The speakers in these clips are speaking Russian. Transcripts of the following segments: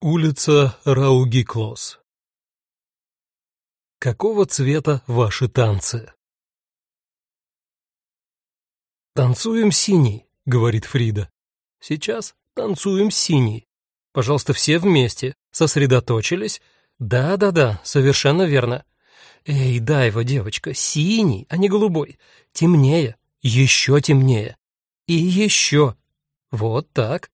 Улица Раугиклос. Какого цвета ваши танцы? «Танцуем синий», — говорит Фрида. «Сейчас танцуем синий. Пожалуйста, все вместе. Сосредоточились? Да, совершенно верно. Эй, Дайва, девочка, синий, а не голубой. Темнее, еще темнее. И еще. Вот так».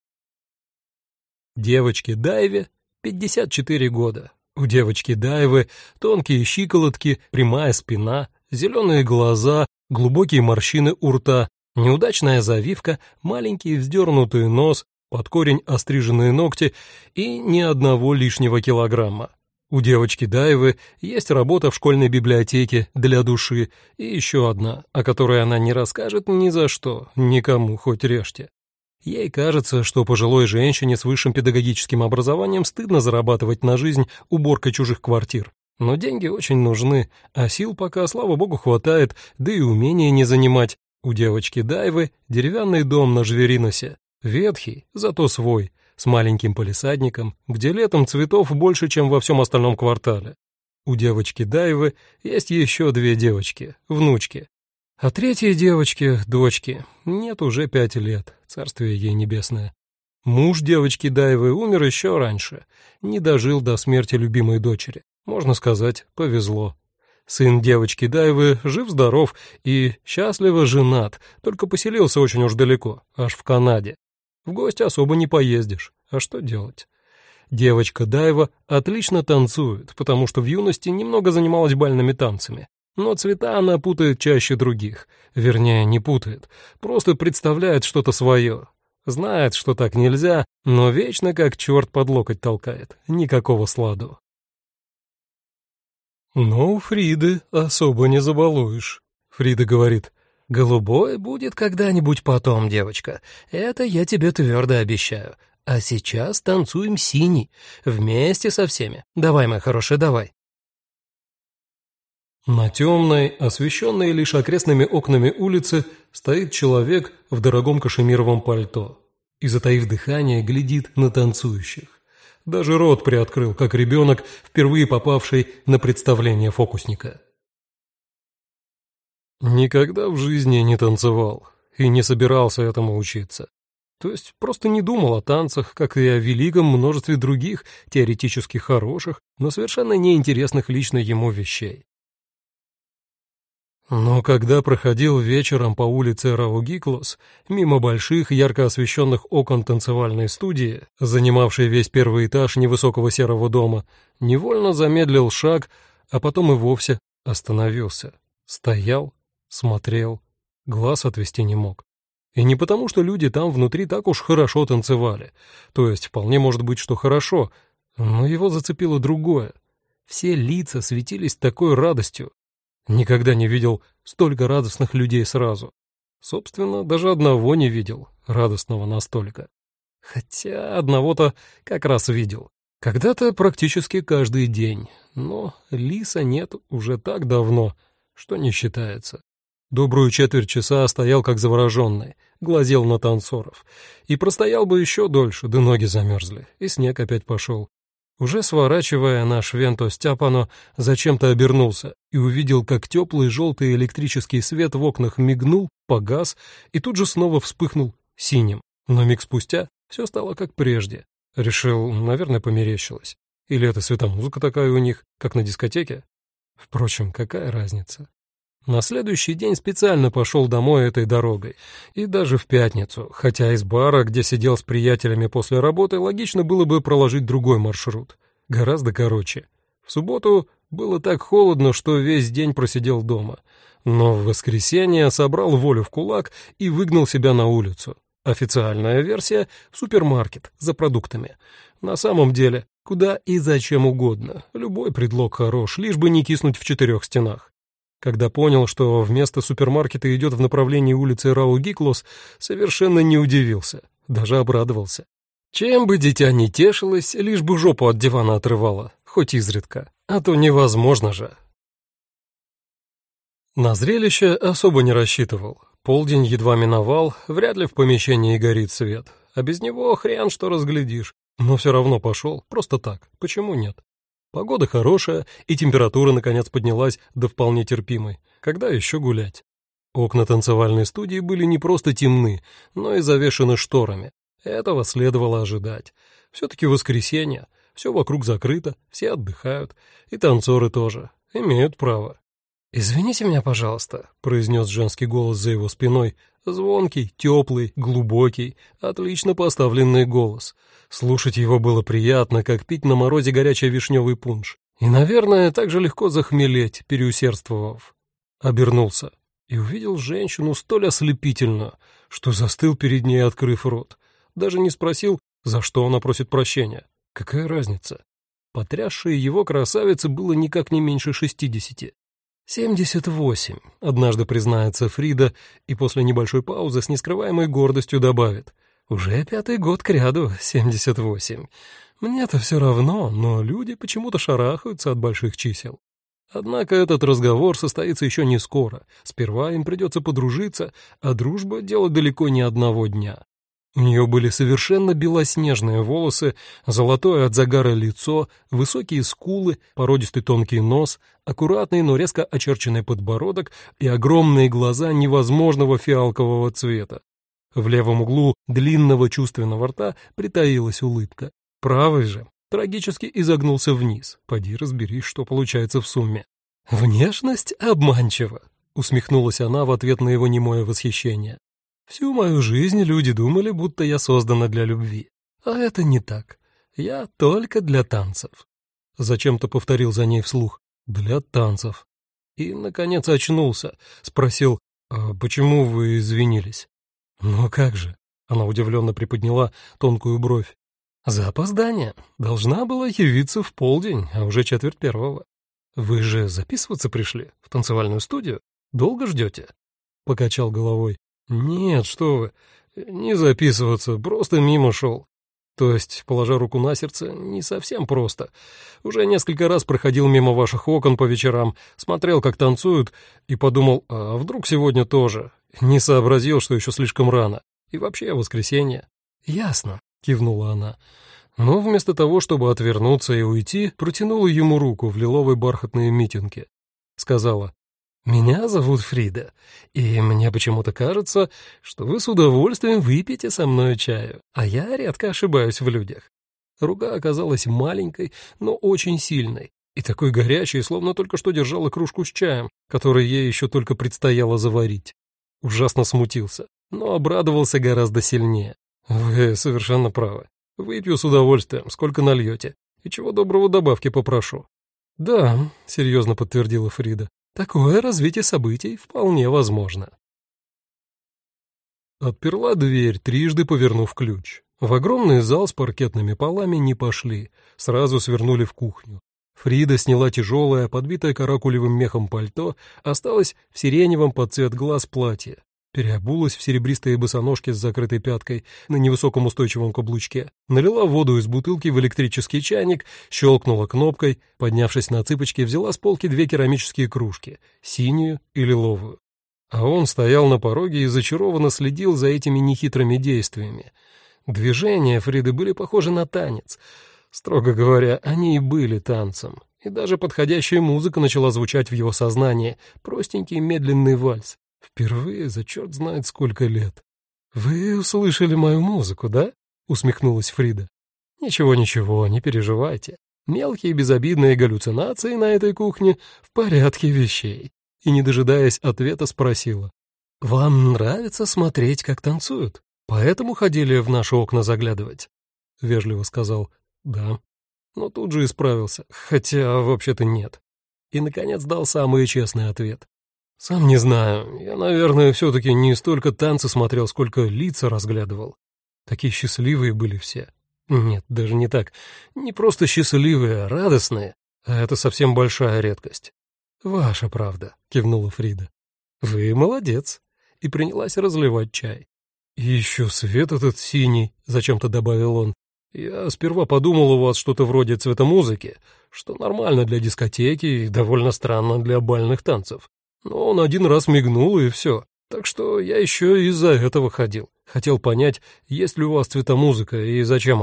Девочке Дайве 54 года. У девочки Дайвы тонкие щиколотки, прямая спина, зеленые глаза, глубокие морщины у рта, неудачная завивка, маленький вздернутый нос, под корень остриженные ногти и ни одного лишнего килограмма. У девочки Дайвы есть работа в школьной библиотеке для души и еще одна, о которой она не расскажет ни за что, никому хоть режьте. Ей кажется, что пожилой женщине с высшим педагогическим образованием стыдно зарабатывать на жизнь уборкой чужих квартир. Но деньги очень нужны, а сил пока, слава богу, хватает, да и умения не занимать. У девочки Дайвы деревянный дом на Жвериносе, ветхий, зато свой, с маленьким палисадником, где летом цветов больше, чем во всем остальном квартале. У девочки Дайвы есть еще 2 девочки, внучки. А третьей девочке, дочке, нет уже 5 лет, царствие ей небесное. Муж девочки Дайвы умер еще раньше, не дожил до смерти любимой дочери. Можно сказать, повезло. Сын девочки Дайвы жив-здоров и счастливо женат, только поселился очень уж далеко, аж в Канаде. В гости особо не поездишь, а что делать? Девочка Дайва отлично танцует, потому что в юности немного занималась бальными танцами. Но цвета она путает чаще других. Вернее, не путает, просто представляет что-то свое. Знает, что так нельзя, но вечно как черт под локоть толкает. Никакого сладу. «Ну, Фриды особо не забалуешь», — Фрида говорит. «Голубой будет когда-нибудь потом, девочка. Это я тебе твердо обещаю. А сейчас танцуем синий. Вместе со всеми. Давай, моя хорошая, давай». На темной, освещенной лишь окрестными окнами улице стоит человек в дорогом кашемировом пальто и, затаив дыхание, глядит на танцующих. Даже рот приоткрыл, как ребенок, впервые попавший на представление фокусника. Никогда в жизни не танцевал и не собирался этому учиться. То есть просто не думал о танцах, как и о великом множестве других, теоретически хороших, но совершенно неинтересных лично ему вещей. Но когда проходил вечером по улице Раугиклос, мимо больших, ярко освещенных окон танцевальной студии, занимавшей весь первый этаж невысокого серого дома, невольно замедлил шаг, а потом и вовсе остановился. Стоял, смотрел, глаз отвести не мог. И не потому, что люди там внутри так уж хорошо танцевали, то есть вполне может быть, что хорошо, но его зацепило другое. Все лица светились такой радостью. Никогда не видел столько радостных людей сразу. Собственно, даже одного не видел, радостного настолько. Хотя одного-то как раз видел. Когда-то практически каждый день. Но Лиса нет уже так давно, что не считается. Добрую четверть часа стоял как завороженный, глазел на танцоров. И простоял бы еще дольше, да ноги замерзли, и снег опять пошел. Уже сворачивая наш Венто Стяпано, зачем-то обернулся и увидел, как теплый желтый электрический свет в окнах мигнул, погас и тут же снова вспыхнул синим. Но миг спустя все стало как прежде. Решил, наверное, померещилось. Или это светомузыка такая у них, как на дискотеке? Впрочем, какая разница? На следующий день специально пошел домой этой дорогой, и даже в пятницу, хотя из бара, где сидел с приятелями после работы, логично было бы проложить другой маршрут, гораздо короче. В субботу было так холодно, что весь день просидел дома, но в воскресенье собрал волю в кулак и выгнал себя на улицу. Официальная версия — в супермаркет за продуктами. На самом деле, куда и зачем угодно, любой предлог хорош, лишь бы не киснуть в 4 стенах. Когда понял, что вместо супермаркета идет в направлении улицы Раугиклос, совершенно не удивился, даже обрадовался. Чем бы дитя не тешилось, лишь бы жопу от дивана отрывало, хоть изредка, а то невозможно же. На зрелище особо не рассчитывал. Полдень едва миновал, вряд ли в помещении горит свет, а без него хрен что разглядишь. Но все равно пошел, просто так, почему нет? Погода хорошая, и температура наконец поднялась до вполне терпимой. Когда еще гулять? Окна танцевальной студии были не просто темны, но и завешены шторами. Этого следовало ожидать. Все-таки воскресенье, все вокруг закрыто, все отдыхают, и танцоры тоже, имеют право. «Извините меня, пожалуйста», — произнес женский голос за его спиной, звонкий, теплый, глубокий, отлично поставленный голос. Слушать его было приятно, как пить на морозе горячий вишневый пунш. И, наверное, так же легко захмелеть, переусердствовав. Обернулся и увидел женщину столь ослепительную, что застыл перед ней, открыв рот. Даже не спросил, за что она просит прощения. Какая разница? Потрясшей его красавице было никак не меньше 60. 78, однажды признается Фрида и после небольшой паузы с нескрываемой гордостью добавит. Уже 5-й год кряду 78. Мне-то все равно, но люди почему-то шарахаются от больших чисел. Однако этот разговор состоится еще не скоро. Сперва им придется подружиться, а дружба — дело далеко не одного дня. У нее были совершенно белоснежные волосы, золотое от загара лицо, высокие скулы, породистый тонкий нос, аккуратный, но резко очерченный подбородок и огромные глаза невозможного фиалкового цвета. В левом углу длинного чувственного рта притаилась улыбка. Правый же трагически изогнулся вниз. Поди разберись, что получается в сумме. «Внешность обманчива», — усмехнулась она в ответ на его немое восхищение. «Всю мою жизнь люди думали, будто я создана для любви. А это не так. Я только для танцев». Зачем-то повторил за ней вслух. «Для танцев». И, наконец, очнулся. Спросил, «А почему вы извинились?» «Ну как же?» Она удивленно приподняла тонкую бровь. «За опоздание. Должна была явиться в полдень, а уже 1:45. Вы же записываться пришли в танцевальную студию? Долго ждете?» Покачал головой. «Нет, что вы, не записываться, просто мимо шел. То есть, положа руку на сердце, не совсем просто. Уже несколько раз проходил мимо ваших окон по вечерам, смотрел, как танцуют, и подумал, а вдруг сегодня тоже? Не сообразил, что еще слишком рано. И вообще воскресенье». «Ясно», — кивнула она. Но вместо того, чтобы отвернуться и уйти, протянула ему руку в лиловой бархатной митинге. Сказала, «Меня зовут Фрида, и мне почему-то кажется, что вы с удовольствием выпьете со мной чаю, а я редко ошибаюсь в людях». Рука оказалась маленькой, но очень сильной, и такой горячей, словно только что держала кружку с чаем, который ей еще только предстояло заварить. Ужасно смутился, но обрадовался гораздо сильнее. «Вы совершенно правы. Выпью с удовольствием, сколько нальете, и чего доброго добавки попрошу». «Да», — серьезно подтвердила Фрида. «Такое развитие событий вполне возможно». Отперла дверь, трижды повернув ключ. В огромный зал с паркетными полами не пошли, сразу свернули в кухню. Фрида сняла тяжелое, подбитое каракулевым мехом пальто, осталась в сиреневом под цвет глаз платье. Переобулась в серебристые босоножки с закрытой пяткой на невысоком устойчивом каблучке, налила воду из бутылки в электрический чайник, щелкнула кнопкой, поднявшись на цыпочки, взяла с полки 2 керамические кружки, синюю и лиловую. А он стоял на пороге и зачарованно следил за этими нехитрыми действиями. Движения Фриды были похожи на танец. Строго говоря, они и были танцем. И даже подходящая музыка начала звучать в его сознании, простенький медленный вальс. Впервые за черт знает сколько лет. «Вы услышали мою музыку, да?» — усмехнулась Фрида. «Ничего, не переживайте. Мелкие безобидные галлюцинации на этой кухне в порядке вещей». И, не дожидаясь ответа, спросила. «Вам нравится смотреть, как танцуют? Поэтому ходили в наши окна заглядывать?» Вежливо сказал «да». Но тут же исправился, хотя вообще-то нет. И, наконец, дал самый честный ответ. «Сам не знаю. Я, наверное, все-таки не столько танцы смотрел, сколько лица разглядывал. Такие счастливые были все. Нет, даже не так. Не просто счастливые, а радостные. А это совсем большая редкость». «Ваша правда», — кивнула Фрида. «Вы молодец». И принялась разливать чай. «И еще свет этот синий», — зачем-то добавил он. «Я сперва подумал, у вас что-то вроде цветомузыки, что нормально для дискотеки и довольно странно для бальных танцев. Но он один раз мигнул, и все. Так что я еще из-за этого ходил. Хотел понять, есть ли у вас цветомузыка и зачем она.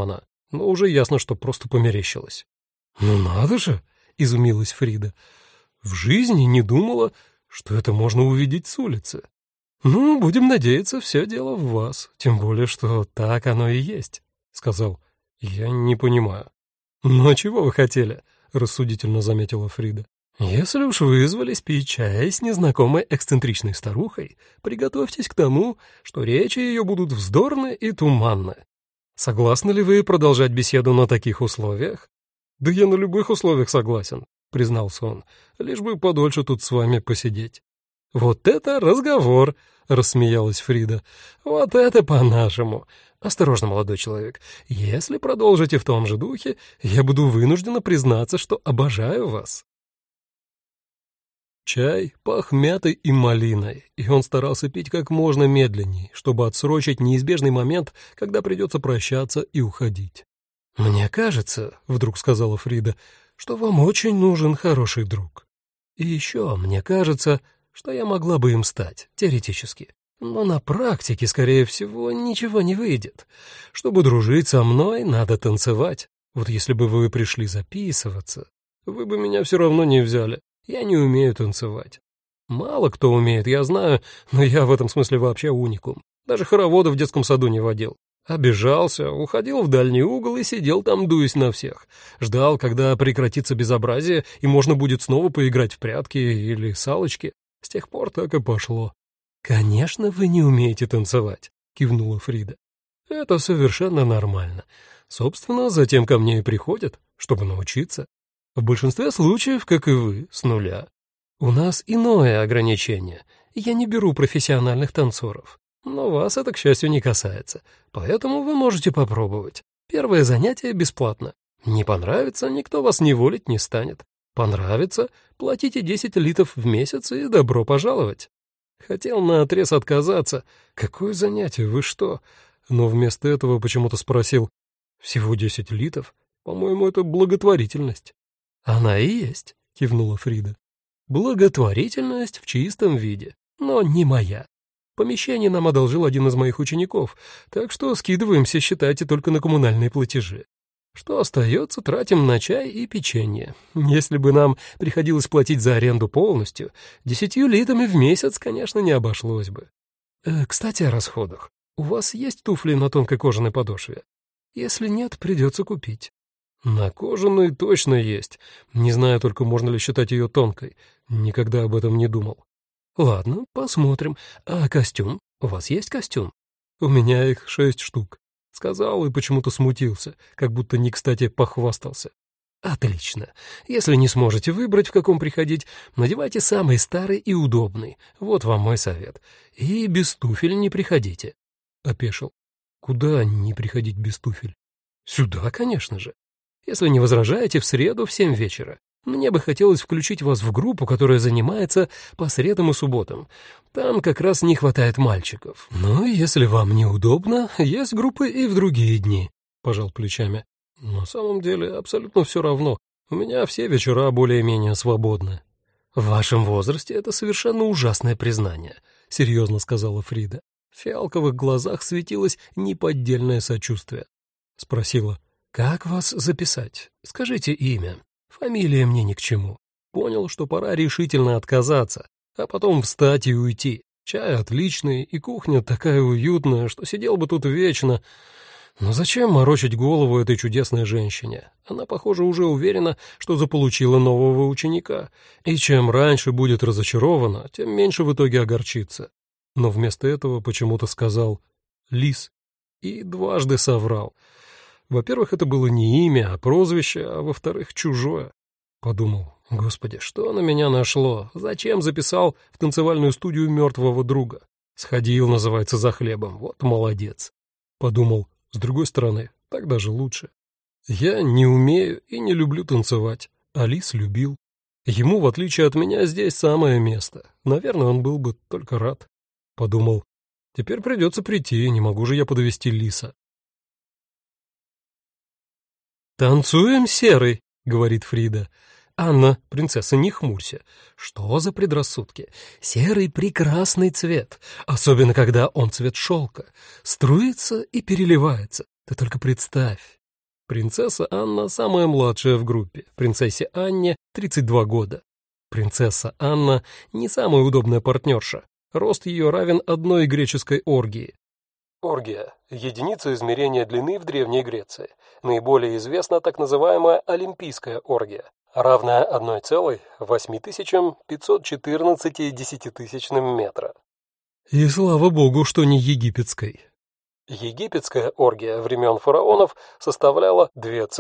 но уже ясно, что просто померещилось. «Ну надо же!» — изумилась Фрида. «В жизни не думала, что это можно увидеть с улицы. Ну, будем надеяться, все дело в вас, тем более, что так оно и есть», — сказал. «Я не понимаю». «Ну, а чего вы хотели?» — рассудительно заметила Фрида. «Если уж вызвались пить чай с незнакомой эксцентричной старухой, приготовьтесь к тому, что речи ее будут вздорны и туманны. Согласны ли вы продолжать беседу на таких условиях?» «Да я на любых условиях согласен», — признался он, — «лишь бы подольше тут с вами посидеть». «Вот это разговор!» — рассмеялась Фрида. «Вот это по-нашему! Осторожно, молодой человек, если продолжите в том же духе, я буду вынуждена признаться, что обожаю вас». Чай пах мятой и малиной, и он старался пить как можно медленней, чтобы отсрочить неизбежный момент, когда придется прощаться и уходить. «Мне кажется, — вдруг сказала Фрида, — что вам очень нужен хороший друг. И еще мне кажется, что я могла бы им стать, теоретически. Но на практике, скорее всего, ничего не выйдет. Чтобы дружить со мной, надо танцевать. Вот если бы вы пришли записываться, вы бы меня все равно не взяли. Я не умею танцевать. Мало кто умеет, я знаю, но я в этом смысле вообще уникум. Даже хоровода в детском саду не водил. Обижался, уходил в дальний угол и сидел там, дуясь на всех. Ждал, когда прекратится безобразие, и можно будет снова поиграть в прятки или салочки. С тех пор так и пошло. «Конечно, вы не умеете танцевать», — кивнула Фрида. «Это совершенно нормально. Собственно, затем ко мне и приходят, чтобы научиться. В большинстве случаев, как и вы, с нуля. У нас иное ограничение. Я не беру профессиональных танцоров. Но вас это, к счастью, не касается. Поэтому вы можете попробовать. Первое занятие бесплатно. Не понравится, никто вас неволить не станет. Понравится, платите 10 литов в месяц и добро пожаловать». Хотел наотрез отказаться. «Какое занятие, вы что?» Но вместо этого почему-то спросил. «Всего 10 литов? По-моему, это благотворительность». «Она и есть», — кивнула Фрида. «Благотворительность в чистом виде, но не моя. Помещение нам одолжил один из моих учеников, так что скидываемся, считайте, только на коммунальные платежи. Что остается, тратим на чай и печенье. Если бы нам приходилось платить за аренду полностью, 10 литами в месяц, конечно, не обошлось бы. Кстати, о расходах. У вас есть туфли на тонкой кожаной подошве? Если нет, придется купить». «На кожаной точно есть. Не знаю только, можно ли считать ее тонкой. Никогда об этом не думал». «Ладно, посмотрим. А костюм? У вас есть костюм?» «У меня их 6 штук», — сказал и почему-то смутился, как будто не кстати похвастался. «Отлично. Если не сможете выбрать, в каком приходить, надевайте самый старый и удобный. Вот вам мой совет. И без туфель не приходите». Опешил. «Куда не приходить без туфель?» «Сюда, конечно же. Если не возражаете, в среду в 7 вечера. Мне бы хотелось включить вас в группу, которая занимается по средам и субботам. Там как раз не хватает мальчиков. Но если вам неудобно, есть группы и в другие дни», — пожал плечами. «На самом деле абсолютно все равно. У меня все вечера более-менее свободны». «В вашем возрасте это совершенно ужасное признание», — серьезно сказала Фрида. В фиалковых глазах светилось неподдельное сочувствие. Спросила: «Как вас записать? Скажите имя. Фамилия мне ни к чему». Понял, что пора решительно отказаться, а потом встать и уйти. Чай отличный, и кухня такая уютная, что сидел бы тут вечно. Но зачем морочить голову этой чудесной женщине? Она, похоже, уже уверена, что заполучила нового ученика, и чем раньше будет разочарована, тем меньше в итоге огорчится. Но вместо этого почему-то сказал «Лис» и дважды соврал. Во-первых, это было не имя, а прозвище, а во-вторых, чужое. Подумал: «Господи, что на меня нашло? Зачем записал в танцевальную студию мертвого друга? Сходил, называется, за хлебом. Вот молодец». Подумал: с другой стороны, так даже лучше. Я не умею и не люблю танцевать. Алис любил. Ему, в отличие от меня, здесь самое место. Наверное, он был бы только рад. Подумал: теперь придется прийти, не могу же я подвести Лиса. «Танцуем, Серый», — говорит Фрида. «Анна, принцесса, не хмурься. Что за предрассудки? Серый — прекрасный цвет, особенно когда он цвет шелка. Струится и переливается. Ты только представь». Принцесса Анна самая младшая в группе, принцессе Анне 32 года. Принцесса Анна не самая удобная партнерша, рост ее равен одной греческой оргии. Оргия – единица измерения длины в Древней Греции. Наиболее известна так называемая Олимпийская оргия, равная 1,8514 десятитысячным метра. И слава богу, что не египетской. Египетская оргия времен фараонов составляла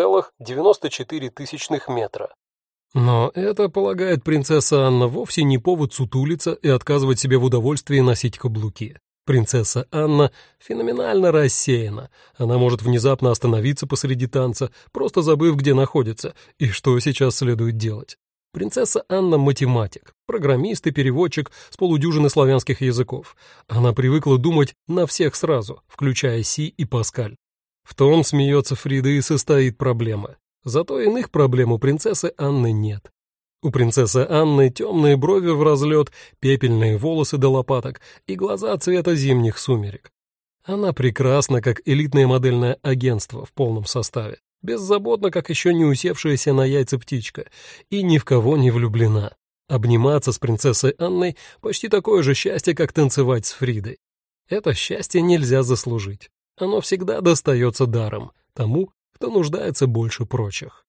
2,94 метра. Но это, полагает принцесса Анна, вовсе не повод сутулиться и отказывать себе в удовольствии носить каблуки. Принцесса Анна феноменально рассеяна. Она может внезапно остановиться посреди танца, просто забыв, где находится и что сейчас следует делать. Принцесса Анна — математик, программист и переводчик с полудюжины славянских языков. Она привыкла думать на всех сразу, включая Си и Паскаль. В том, смеется Фрида, и состоит проблема. Зато иных проблем у принцессы Анны нет. У принцессы Анны темные брови в разлет, пепельные волосы до лопаток и глаза цвета зимних сумерек. Она прекрасна, как элитное модельное агентство в полном составе, беззаботна, как еще не усевшаяся на яйца птичка, и ни в кого не влюблена. Обниматься с принцессой Анной почти такое же счастье, как танцевать с Фридой. Это счастье нельзя заслужить. Оно всегда достается даром тому, кто нуждается больше прочих.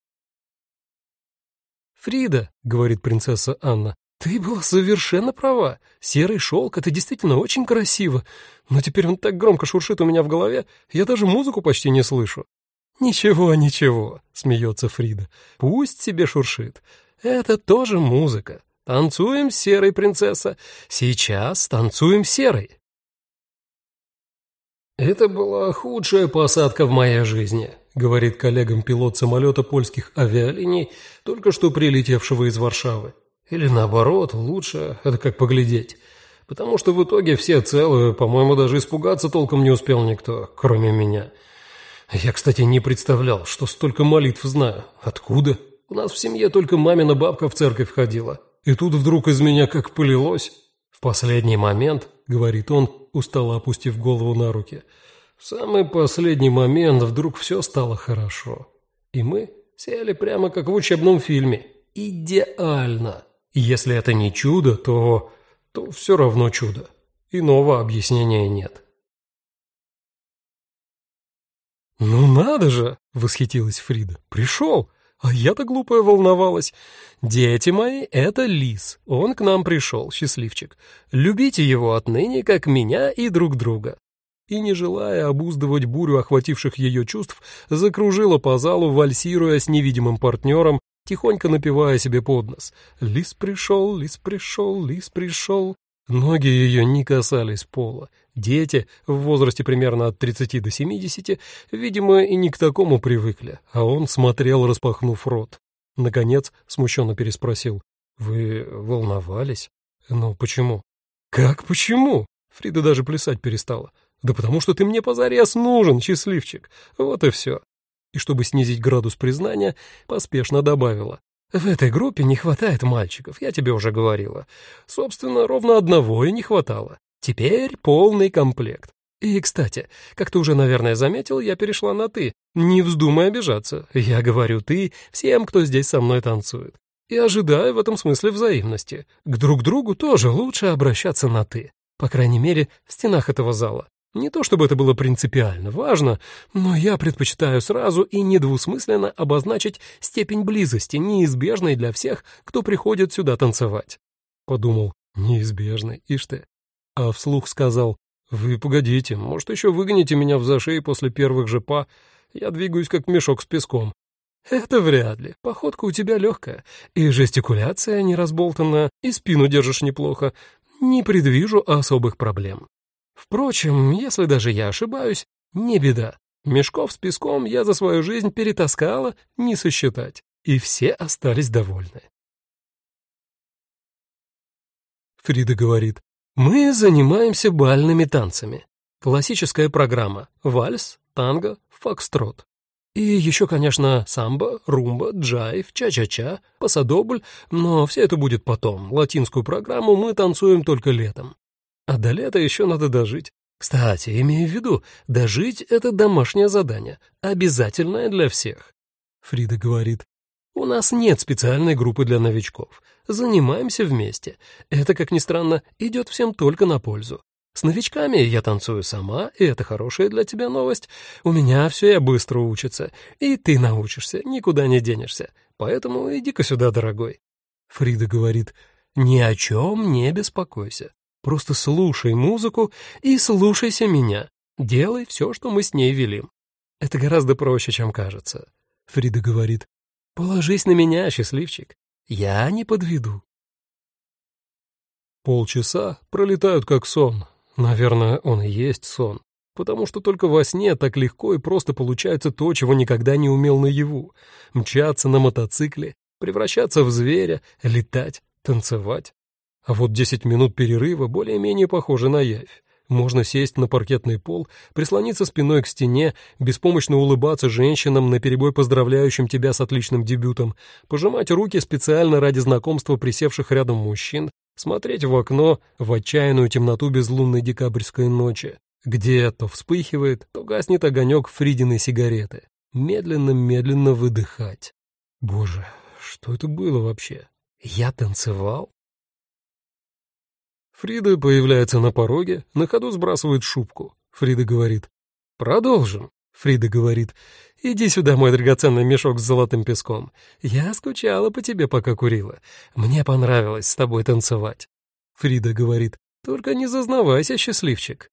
«Фрида», — говорит принцесса Анна, — «ты была совершенно права. Серый шелк — это действительно очень красиво. Но теперь он так громко шуршит у меня в голове, я даже музыку почти не слышу». «Ничего, ничего», — смеется Фрида, — «пусть себе шуршит. Это тоже музыка. Танцуем, серой принцесса. Сейчас танцуем, серой». «Это была худшая посадка в моей жизни», — говорит коллегам пилот самолета польских авиалиний, только что прилетевшего из Варшавы. Или наоборот, лучше, это как поглядеть. Потому что в итоге все целы, по-моему, даже испугаться толком не успел никто, кроме меня. Я, кстати, не представлял, что столько молитв знаю. Откуда? У нас в семье только мамина бабка в церковь ходила. И тут вдруг из меня как полилось. В последний момент, говорит он, устало опустив голову на руки, в самый последний момент вдруг все стало хорошо. И мы сели прямо как в учебном фильме. Идеально. И если это не чудо, то все равно чудо. Иного объяснения нет. «Ну надо же!» — восхитилась Фрида. «Пришел! А я-то глупая волновалась. Дети мои, это лис. Он к нам пришел, счастливчик. Любите его отныне, как меня и друг друга». И, не желая обуздывать бурю охвативших ее чувств, закружила по залу, вальсируя с невидимым партнером, тихонько напевая себе под нос. «Лис пришел, лис пришел, лис пришел». Ноги ее не касались пола. Дети, в возрасте примерно от 30 до 70, видимо, и не к такому привыкли, а он смотрел, распахнув рот. Наконец, смущенно переспросил: «Вы волновались?» «Ну, почему?» «Как почему?» Фрида даже плясать перестала. «Да потому что ты мне позарез нужен, счастливчик. Вот и все». И чтобы снизить градус признания, поспешно добавила: «В этой группе не хватает мальчиков, я тебе уже говорила. Собственно, ровно одного и не хватало. Теперь полный комплект. И, кстати, как ты уже, наверное, заметил, я перешла на «ты». Не вздумай обижаться. Я говорю «ты» всем, кто здесь со мной танцует. И ожидаю в этом смысле взаимности. К друг другу тоже лучше обращаться на «ты». По крайней мере, в стенах этого зала. Не то чтобы это было принципиально важно, но я предпочитаю сразу и недвусмысленно обозначить степень близости, неизбежной для всех, кто приходит сюда танцевать. Подумал: неизбежной, ишь ты. А вслух сказал: «Вы погодите, может, еще выгоните меня в зашей после первых же па? Я двигаюсь как мешок с песком». «Это вряд ли. Походка у тебя легкая, и жестикуляция не разболтанная, и спину держишь неплохо. Не предвижу особых проблем. Впрочем, если даже я ошибаюсь, не беда. Мешков с песком я за свою жизнь перетаскала не сосчитать, и все остались довольны». Фрида говорит: «Мы занимаемся бальными танцами. Классическая программа: вальс, танго, фокстрот. И еще, конечно, самбо, румба, джайв, ча-ча-ча, пасадобль, но все это будет потом. Латинскую программу мы танцуем только летом. А до лета еще надо дожить. Кстати, имея в виду, дожить — это домашнее задание, обязательное для всех. Фрида говорит, у нас нет специальной группы для новичков. Занимаемся вместе. Это, как ни странно, идет всем только на пользу. С новичками я танцую сама, и это хорошая для тебя новость. У меня все быстро учится, и ты научишься, никуда не денешься. Поэтому иди-ка сюда, дорогой. Фрида говорит, ни о чем не беспокойся. Просто слушай музыку и слушайся меня. Делай все, что мы с ней велим. Это гораздо проще, чем кажется. Фрида говорит, положись на меня, счастливчик. Я не подведу. Полчаса пролетают как сон. Наверное, он и есть сон. Потому что только во сне так легко и просто получается то, чего никогда не умел наяву. Мчаться на мотоцикле, превращаться в зверя, летать, танцевать. А вот 10 минут перерыва более-менее похожи на явь. Можно сесть на паркетный пол, прислониться спиной к стене, беспомощно улыбаться женщинам, наперебой поздравляющим тебя с отличным дебютом, пожимать руки специально ради знакомства присевших рядом мужчин, смотреть в окно в отчаянную темноту безлунной декабрьской ночи, где то вспыхивает, то гаснет огонек Фридиной сигареты. Медленно-медленно выдыхать. Боже, что это было вообще? Я танцевал? Фрида появляется на пороге, на ходу сбрасывает шубку. Фрида говорит, «Продолжим». Фрида говорит, «Иди сюда, мой драгоценный мешок с золотым песком. Я скучала по тебе, пока курила. Мне понравилось с тобой танцевать». Фрида говорит, «Только не зазнавайся, счастливчик».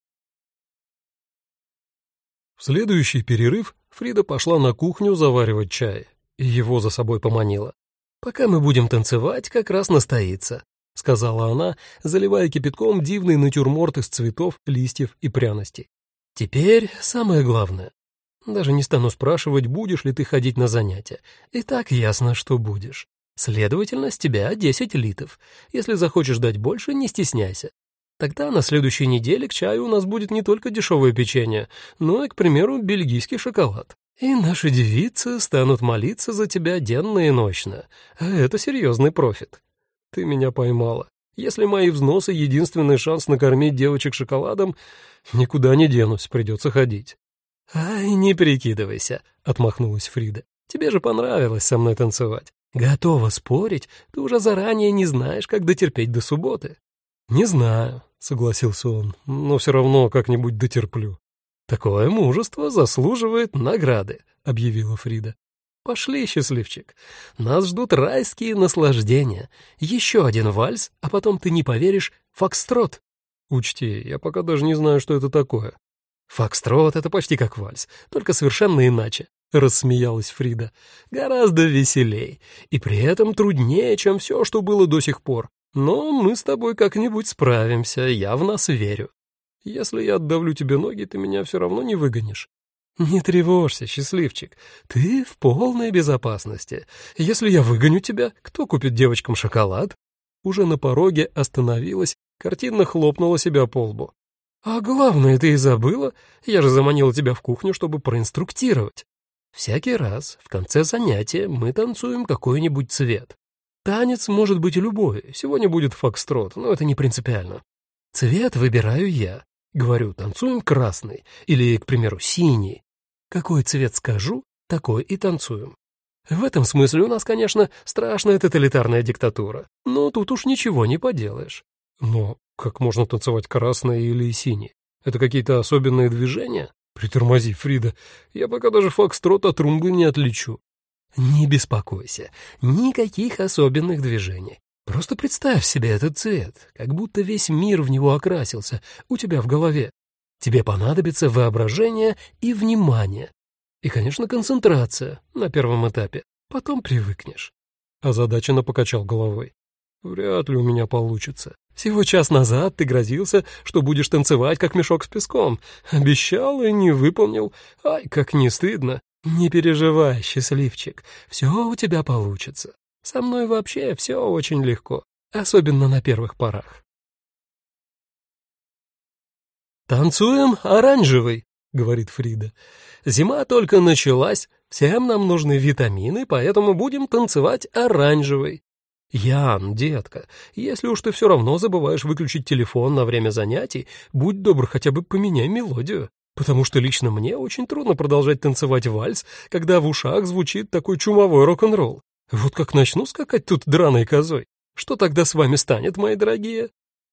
В следующий перерыв Фрида пошла на кухню заваривать чай, и его за собой поманила. «Пока мы будем танцевать, как раз настоится», — сказала она, заливая кипятком дивный натюрморт из цветов, листьев и пряностей. «Теперь самое главное. Даже не стану спрашивать, будешь ли ты ходить на занятия. И так ясно, что будешь. Следовательно, с тебя 10 литов. Если захочешь дать больше, не стесняйся. Тогда на следующей неделе к чаю у нас будет не только дешевое печенье, но и, к примеру, бельгийский шоколад. И наши девицы станут молиться за тебя денно и нощно. А это серьезный профит. Ты меня поймала. Если мои взносы — единственный шанс накормить девочек шоколадом, никуда не денусь, придется ходить». «Ай, не прикидывайся», — отмахнулась Фрида. «Тебе же понравилось со мной танцевать. Готова спорить, ты уже заранее не знаешь, как дотерпеть до субботы». «Не знаю», — согласился он, — «но все равно как-нибудь дотерплю». «Такое мужество заслуживает награды», — объявила Фрида. «Пошли, счастливчик. Нас ждут райские наслаждения. Еще один вальс, а потом, ты не поверишь, фокстрот». «Учти, я пока даже не знаю, что это такое». «Фокстрот — это почти как вальс, только совершенно иначе», — рассмеялась Фрида. «Гораздо веселей, и при этом труднее, чем все, что было до сих пор. Но мы с тобой как-нибудь справимся, я в нас верю. Если я отдавлю тебе ноги, ты меня все равно не выгонишь». «Не тревожься, счастливчик, ты в полной безопасности. Если я выгоню тебя, кто купит девочкам шоколад?» Уже на пороге остановилась, картинно хлопнула себя по лбу. «А главное, ты и забыла? Я же заманила тебя в кухню, чтобы проинструктировать. Всякий раз в конце занятия мы танцуем какой-нибудь цвет. Танец может быть любой, сегодня будет фокстрот, но это не принципиально. Цвет выбираю я. Говорю, танцуем красный или, к примеру, синий. Какой цвет скажу, такой и танцуем. В этом смысле у нас, конечно, страшная тоталитарная диктатура, но тут уж ничего не поделаешь. Но как можно танцевать красный или синий? Это какие-то особенные движения? Притормози, Фрида, я пока даже фокстрот от румбы не отличу». «Не беспокойся, никаких особенных движений. Просто представь себе этот цвет, как будто весь мир в него окрасился у тебя в голове. Тебе понадобится воображение и внимание. И, конечно, концентрация на первом этапе. Потом привыкнешь». Озадаченно покачал головой. «Вряд ли у меня получится. Всего час назад ты грозился, что будешь танцевать, как мешок с песком. Обещал и не выполнил. Ай, как не стыдно. Не переживай, счастливчик, все у тебя получится. Со мной вообще все очень легко, особенно на первых порах». «Танцуем оранжевый», — говорит Фрида. «Зима только началась, всем нам нужны витамины, поэтому будем танцевать оранжевый». «Ян, детка, если уж ты все равно забываешь выключить телефон на время занятий, будь добр, хотя бы поменяй мелодию, потому что лично мне очень трудно продолжать танцевать вальс, когда в ушах звучит такой чумовой рок-н-ролл. Вот как начну скакать тут драной козой, что тогда с вами станет, мои дорогие?»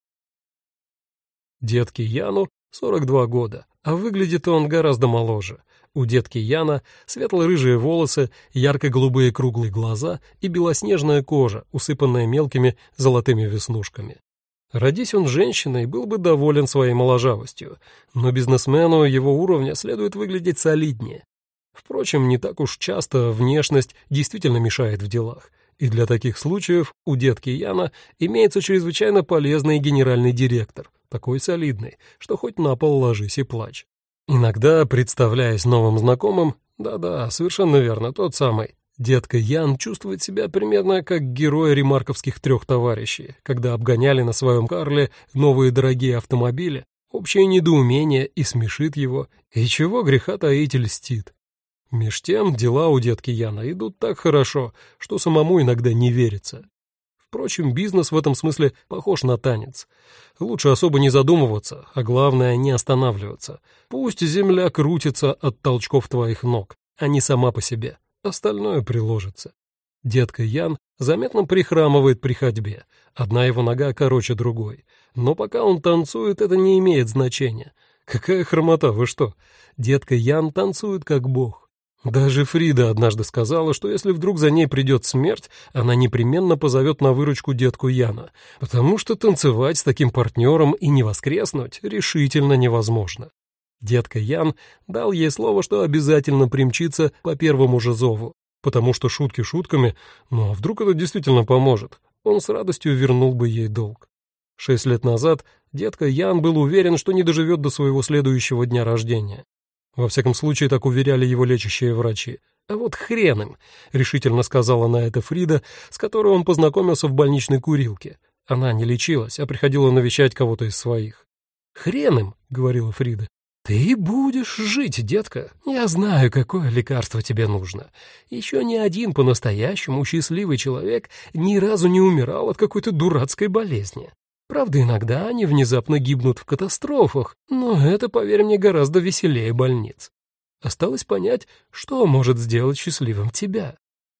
Детке Яну 42 года, а выглядит он гораздо моложе. У детки Яна светло-рыжие волосы, ярко-голубые круглые глаза и белоснежная кожа, усыпанная мелкими золотыми веснушками. Родись он женщиной, был бы доволен своей моложавостью, но бизнесмену его уровня следует выглядеть солиднее. Впрочем, не так уж часто внешность действительно мешает в делах, и для таких случаев у детки Яна имеется чрезвычайно полезный генеральный директор, такой солидный, что хоть на пол ложись и плачь. Иногда, представляясь новым знакомым, да-да, совершенно верно, тот самый, детка Ян чувствует себя примерно как герой ремарковских трех товарищей, когда обгоняли на своем Карле новые дорогие автомобили, общее недоумение и смешит его, и чего греха таить льстит. Меж тем дела у детки Яна идут так хорошо, что самому иногда не верится. Впрочем, бизнес в этом смысле похож на танец. Лучше особо не задумываться, а главное не останавливаться. Пусть земля крутится от толчков твоих ног, а не сама по себе. Остальное приложится. Детка Ян заметно прихрамывает при ходьбе. Одна его нога короче другой. Но пока он танцует, это не имеет значения. Какая хромота, вы что? Детка Ян танцует как бог. Даже Фрида однажды сказала, что если вдруг за ней придет смерть, она непременно позовет на выручку детку Яна, потому что танцевать с таким партнером и не воскреснуть решительно невозможно. Детка Ян дал ей слово, что обязательно примчится по первому же зову, потому что шутки шутками, но вдруг это действительно поможет, он с радостью вернул бы ей долг. 6 лет назад детка Ян был уверен, что не доживет до своего следующего дня рождения. Во всяком случае, так уверяли его лечащие врачи. «А вот хрен им», — решительно сказала на это Фрида, с которой он познакомился в больничной курилке. Она не лечилась, а приходила навещать кого-то из своих. «Хрен им», — говорила Фрида. «Ты будешь жить, детка. Я знаю, какое лекарство тебе нужно. Еще ни один по-настоящему счастливый человек ни разу не умирал от какой-то дурацкой болезни. Правда, иногда они внезапно гибнут в катастрофах, но это, поверь мне, гораздо веселее больниц. Осталось понять, что может сделать счастливым тебя.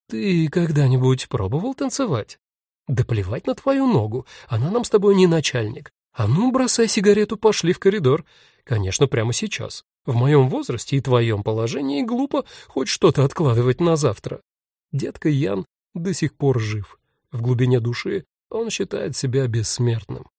Ты когда-нибудь пробовал танцевать? Да плевать на твою ногу, она нам с тобой не начальник. А ну, бросай сигарету, пошли в коридор. Конечно, прямо сейчас. В моем возрасте и твоем положении глупо хоть что-то откладывать на завтра. Детка Ян до сих пор жив. В глубине души он считает себя бессмертным.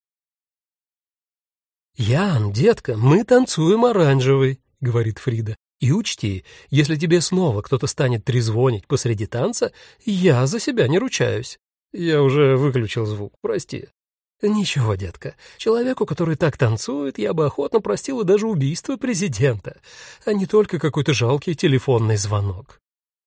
«Ян, детка, мы танцуем оранжевый», — говорит Фрида. «И учти, если тебе снова кто-то станет трезвонить посреди танца, я за себя не ручаюсь». Я уже выключил звук, прости. «Ничего, детка, человеку, который так танцует, я бы охотно простила даже убийство президента, а не только какой-то жалкий телефонный звонок».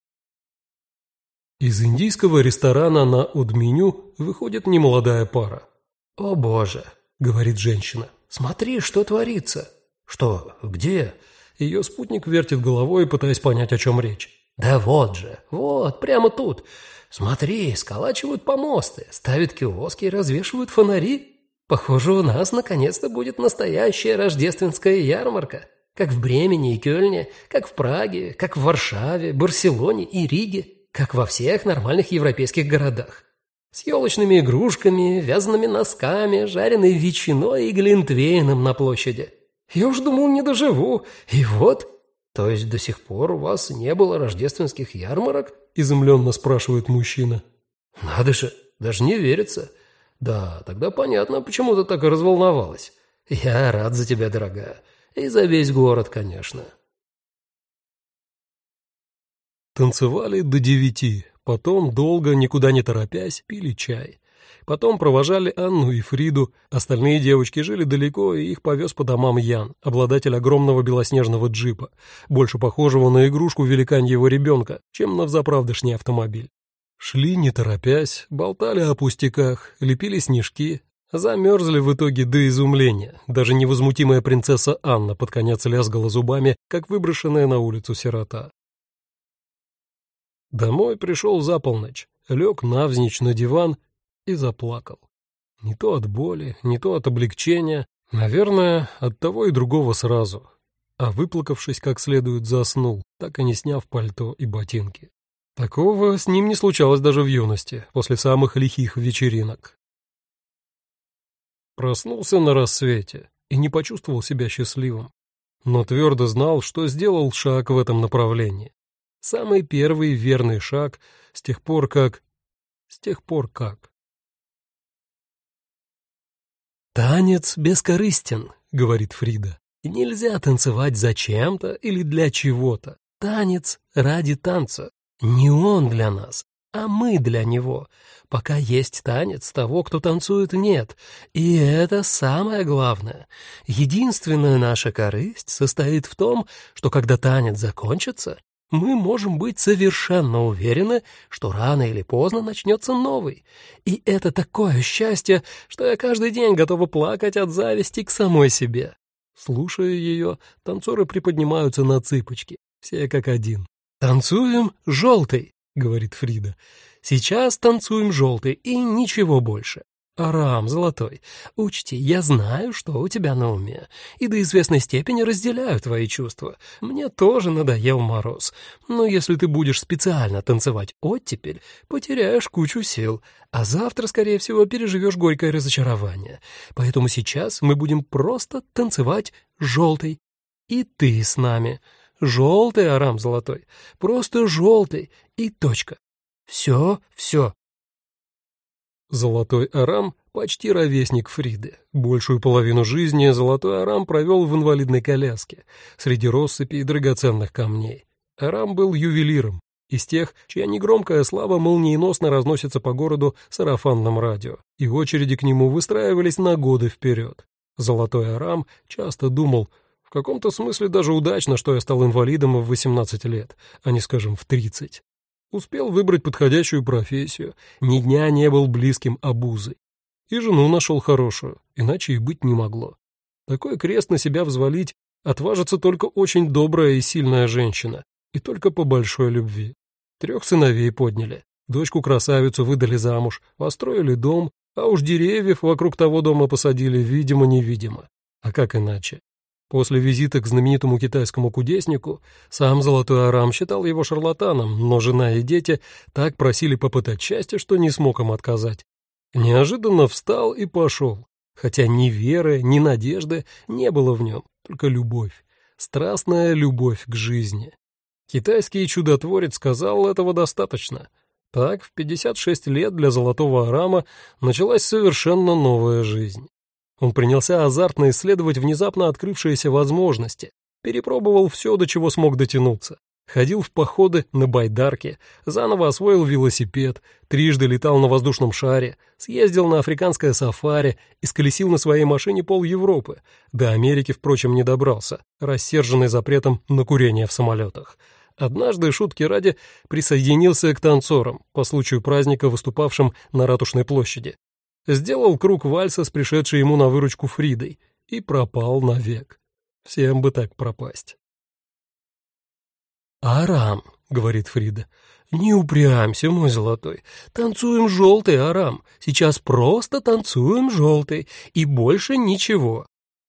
Из индийского ресторана на Удменю выходит немолодая пара. «О боже», — говорит женщина, — «смотри, что творится». «Что? Где?» Ее спутник вертит головой, пытаясь понять, о чем речь. «Да вот же, вот, прямо тут. Смотри, сколачивают помосты, ставят киоски и развешивают фонари. Похоже, у нас наконец-то будет настоящая рождественская ярмарка, как в Бремени и Кёльне, как в Праге, как в Варшаве, Барселоне и Риге, как во всех нормальных европейских городах. С елочными игрушками, вязаными носками, жареной ветчиной и глинтвейном на площади. Я уж думал, не доживу, и вот...» «То есть до сих пор у вас не было рождественских ярмарок?» — изумленно спрашивает мужчина. «Надо же, даже не верится. Да, тогда понятно, почему ты так и разволновалась. Я рад за тебя, дорогая. И за весь город, конечно». Танцевали до 9, потом долго, никуда не торопясь, пили чай. Потом провожали Анну и Фриду, остальные девочки жили далеко, и их повез по домам Ян, обладатель огромного белоснежного джипа, больше похожего на игрушку великаньего ребенка, чем на взаправдышний автомобиль. Шли не торопясь, болтали о пустяках, лепили снежки, замерзли в итоге до изумления. Даже невозмутимая принцесса Анна под конец лязгала зубами, как выброшенная на улицу сирота. Домой пришел за полночь, лег навзничь на диван и заплакал. Не то от боли, не то от облегчения, наверное, от того и другого сразу. А выплакавшись как следует, заснул, так и не сняв пальто и ботинки. Такого с ним не случалось даже в юности, после самых лихих вечеринок. Проснулся на рассвете и не почувствовал себя счастливым, но твердо знал, что сделал шаг в этом направлении. Самый первый верный шаг с тех пор как... «Танец бескорыстен», — говорит Фрида. «Нельзя танцевать зачем-то или для чего-то. Танец ради танца. Не он для нас, а мы для него. Пока есть танец, того, кто танцует, нет. И это самое главное. Единственная наша корысть состоит в том, что когда танец закончится, мы можем быть совершенно уверены, что рано или поздно начнется новый. И это такое счастье, что я каждый день готова плакать от зависти к самой себе». Слушая ее, танцоры приподнимаются на цыпочки, все как один. «Танцуем желтый», — говорит Фрида. «Сейчас танцуем желтый и ничего больше. Арам, золотой, учти, я знаю, что у тебя на уме, и до известной степени разделяю твои чувства. Мне тоже надоел мороз, но если ты будешь специально танцевать оттепель, потеряешь кучу сил, а завтра, скорее всего, переживешь горькое разочарование. Поэтому сейчас мы будем просто танцевать желтый. И ты с нами. Желтый, Арам, золотой, просто желтый и точка. Все, все». Золотой Арам — почти ровесник Фриды. Большую половину жизни Золотой Арам провел в инвалидной коляске, среди россыпи и драгоценных камней. Арам был ювелиром, из тех, чья негромкая слава молниеносно разносится по городу сарафанным радио, и очереди к нему выстраивались на годы вперед. Золотой Арам часто думал, в каком-то смысле даже удачно, что я стал инвалидом в 18 лет, а не, скажем, в 30. Успел выбрать подходящую профессию, ни дня не был близким обузой. И жену нашел хорошую, иначе и быть не могло. Такой крест на себя взвалить отважится только очень добрая и сильная женщина, и только по большой любви. 3 сыновей подняли, дочку-красавицу выдали замуж, построили дом, а уж деревьев вокруг того дома посадили видимо-невидимо. А как иначе? После визита к знаменитому китайскому кудеснику сам Золотой Арам считал его шарлатаном, но жена и дети так просили попытать счастье, что не смог им отказать. Неожиданно встал и пошел, хотя ни веры, ни надежды не было в нем, только любовь, страстная любовь к жизни. Китайский чудотворец сказал, этого достаточно. Так, в 56 лет для Золотого Арама началась совершенно новая жизнь. Он принялся азартно исследовать внезапно открывшиеся возможности, перепробовал все, до чего смог дотянуться. Ходил в походы на байдарке, заново освоил велосипед, трижды летал на воздушном шаре, съездил на африканское сафари, исколесил на своей машине пол-Европы. До Америки, впрочем, не добрался, рассерженный запретом на курение в самолетах. Однажды, шутки ради, присоединился к танцорам, по случаю праздника, выступавшим на Ратушной площади. Сделал круг вальса с пришедшей ему на выручку Фридой и пропал навек. Всем бы так пропасть. «Арам», — говорит Фрида, — «не упрямься, мой золотой. Танцуем желтый, Арам. Сейчас просто танцуем желтый, и больше ничего».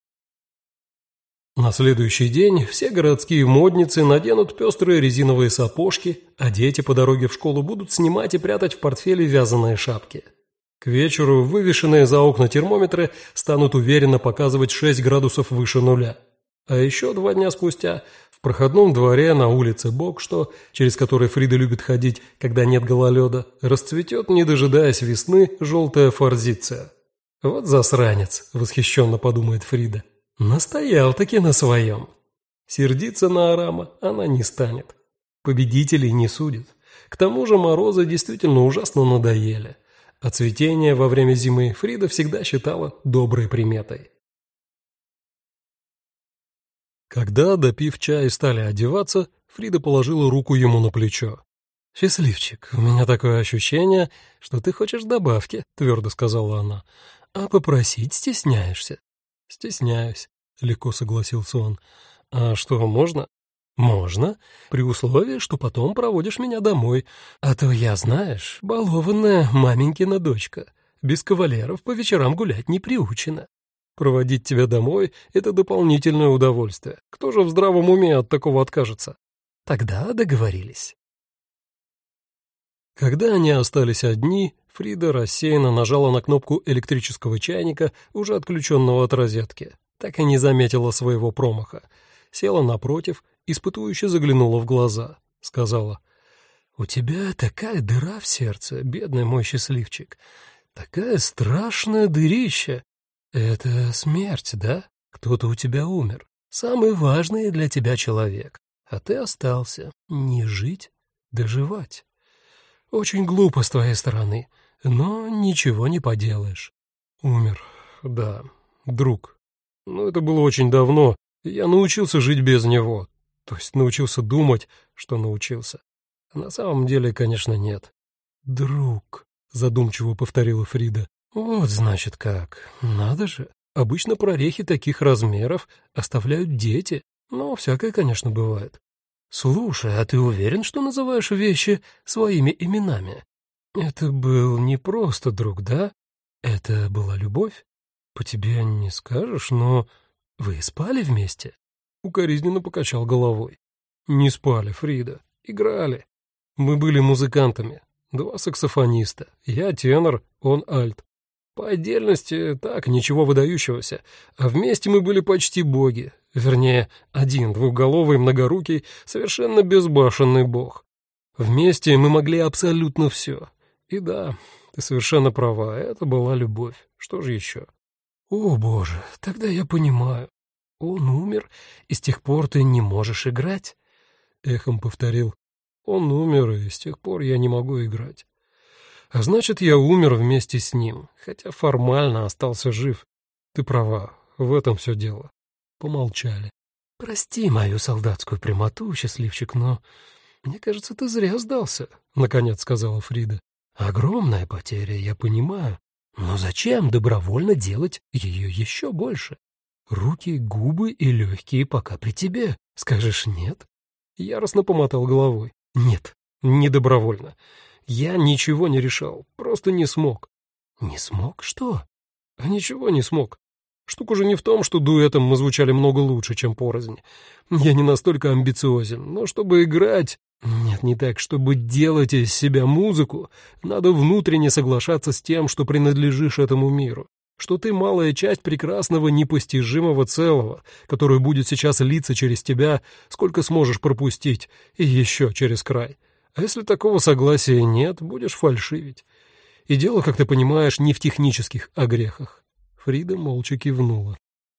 На следующий день все городские модницы наденут пестрые резиновые сапожки, а дети по дороге в школу будут снимать и прятать в портфеле вязаные шапки. К вечеру вывешенные за окна термометры станут уверенно показывать 6 градусов выше нуля. А еще 2 дня спустя в проходном дворе на улице Бокшто, через который Фрида любит ходить, когда нет гололеда, расцветет, не дожидаясь весны, желтая форзиция. «Вот засранец», — восхищенно подумает Фрида. «Настоял-таки на своем». Сердиться на Арама она не станет. Победителей не судит. К тому же морозы действительно ужасно надоели. А цветение во время зимы Фрида всегда считала доброй приметой. Когда, допив чай, стали одеваться, Фрида положила руку ему на плечо. «Счастливчик, у меня такое ощущение, что ты хочешь добавки», — твердо сказала она. «А попросить стесняешься?» «Стесняюсь», — легко согласился он. «А что, можно?» «Можно, при условии, что потом проводишь меня домой. А то я, знаешь, балованная маменькина дочка. без кавалеров по вечерам гулять не приучена. Проводить тебя домой — это дополнительное удовольствие. Кто же в здравом уме от такого откажется? Тогда договорились». Когда они остались одни, Фрида рассеянно нажала на кнопку электрического чайника, уже отключенного от розетки. Так и не заметила своего промаха. Села напротив, испытующе заглянула в глаза. Сказала: «У тебя такая дыра в сердце, бедный мой счастливчик. Такая страшная дырища. Это смерть, да? Кто-то у тебя умер. Самый важный для тебя человек. А ты остался. Не жить, доживать. Очень глупо с твоей стороны, но ничего не поделаешь». Умер, да, друг. Но это было очень давно, и я научился жить без него. То есть научился думать, что научился. А на самом деле, конечно, нет. «Друг», — задумчиво повторила Фрида. «Вот, значит, как. Надо же. Обычно прорехи таких размеров оставляют дети, но всякое, конечно, бывает. Слушай, а ты уверен, что называешь вещи своими именами? Это был не просто друг, да? Это была любовь? По тебе не скажешь, но вы спали вместе?» Укоризненно покачал головой. «Не спали, Фрида. Играли. Мы были музыкантами. 2 саксофониста. Я тенор, он альт. По отдельности так, ничего выдающегося, а вместе мы были почти боги. Вернее, один двухголовый, многорукий, совершенно безбашенный бог. Вместе мы могли абсолютно все. И да, ты совершенно права, это была любовь. Что же еще?» «О, Боже, тогда я понимаю. Он умер, и с тех пор ты не можешь играть?» Эхом повторил. «Он умер, и с тех пор я не могу играть. А значит, я умер вместе с ним, хотя формально остался жив. Ты права, в этом все дело». Помолчали. «Прости мою солдатскую прямоту, счастливчик, но мне кажется, ты зря сдался», — наконец сказала Фрида. «Огромная потеря, я понимаю. Но зачем добровольно делать ее еще больше? Руки, губы и легкие пока при тебе. Скажешь нет?» Яростно помотал головой. «Нет, не добровольно. Я ничего не решал, просто не смог». «Не смог? Что?» «А ничего не смог. Штука же не в том, что дуэтом мы звучали много лучше, чем порознь. Я не настолько амбициозен, но чтобы играть... Нет, не так, чтобы делать из себя музыку, надо внутренне соглашаться с тем, что принадлежишь этому миру, что ты малая часть прекрасного непостижимого целого, которое будет сейчас литься через тебя, сколько сможешь пропустить, и еще через край. А если такого согласия нет, будешь фальшивить. И дело, как ты понимаешь, не в технических огрехах». Фрида молча кивнула.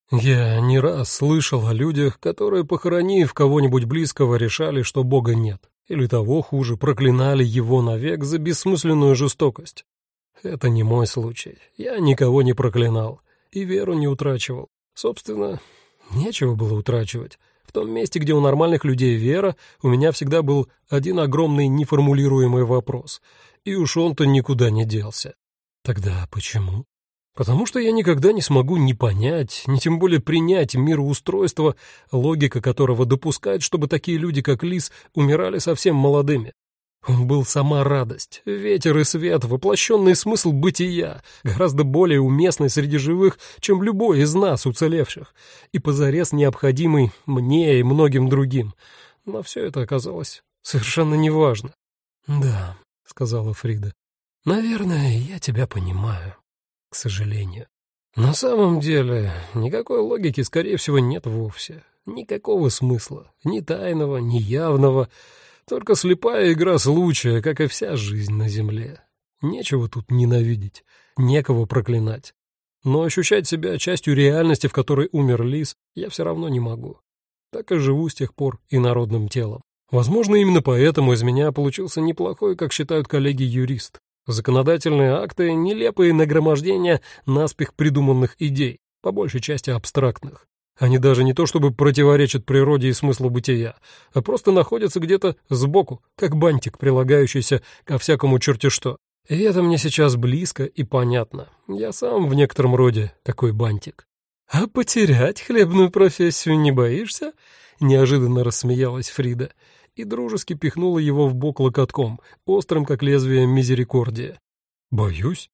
«Я не раз слышал о людях, которые, похоронив кого-нибудь близкого, решали, что Бога нет. Или того хуже, проклинали его навек за бессмысленную жестокость. Это не мой случай. Я никого не проклинал и веру не утрачивал. Собственно, нечего было утрачивать. В том месте, где у нормальных людей вера, у меня всегда был один огромный неформулируемый вопрос. И уж он-то никуда не делся. Тогда почему? Потому что я никогда не смогу ни понять, ни тем более принять мироустройство, логика которого допускает, чтобы такие люди, как Лис, умирали совсем молодыми. Он был сама радость, ветер и свет, воплощенный смысл бытия, гораздо более уместный среди живых, чем любой из нас, уцелевших, и позарез необходимый мне и многим другим. Но все это оказалось совершенно неважно. «Да», — сказала Фрида, — «наверное, я тебя понимаю. К сожалению. На самом деле, никакой логики, скорее всего, нет вовсе. Никакого смысла, ни тайного, ни явного, только слепая игра случая, как и вся жизнь на земле. Нечего тут ненавидеть, некого проклинать. Но ощущать себя частью реальности, в которой умер Лис, я все равно не могу. Так и живу с тех пор инородным телом. Возможно, именно поэтому из меня получился неплохой, как считают коллеги, юрист. Законодательные акты — нелепые нагромождения наспех придуманных идей, по большей части абстрактных. Они даже не то чтобы противоречат природе и смыслу бытия, а просто находятся где-то сбоку, как бантик, прилагающийся ко всякому черти что. И это мне сейчас близко и понятно. Я сам в некотором роде такой бантик. «А потерять хлебную профессию не боишься?» — неожиданно рассмеялась Фрида и дружески пихнула его в бок локотком, острым, как лезвие мизерикордия. «Боюсь?